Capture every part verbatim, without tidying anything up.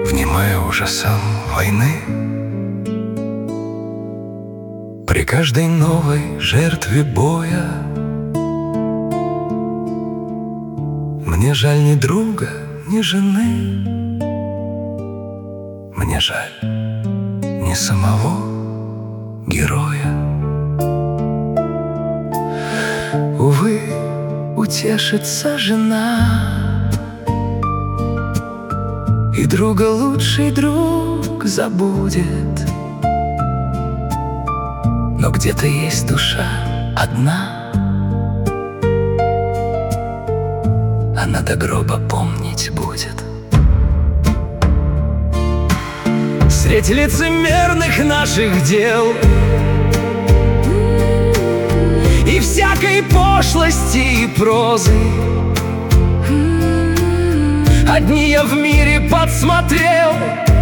внимая ужасам войны. При каждой новой жертве боя мне жаль ни друга, ни жены. Мне жаль не самого героя. Увы, утешится жена, и друга лучший друг забудет. Но где-то есть душа одна, она до гроба помнить будет. Средь лицемерных наших дел и всякой пошлости и прозы одни я в мире подсмотрел: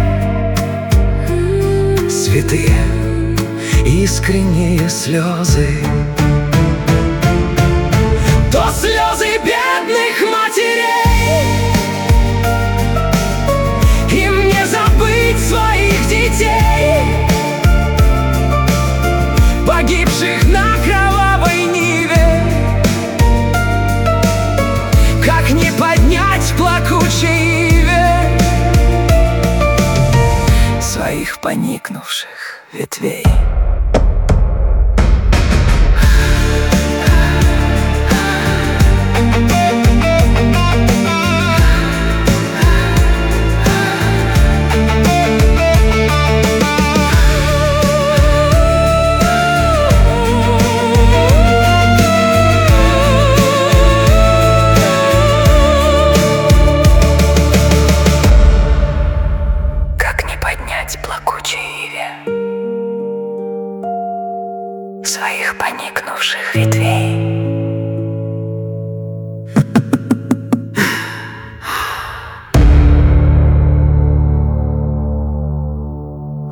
святые искренние слезы. То слезы бедных матерей, им не забыть своих детей, погибших на кровавой ниве. Как не поднять плакучей иве своих поникнувших ветвей? Плакучей иве своих поникнувших ветвей.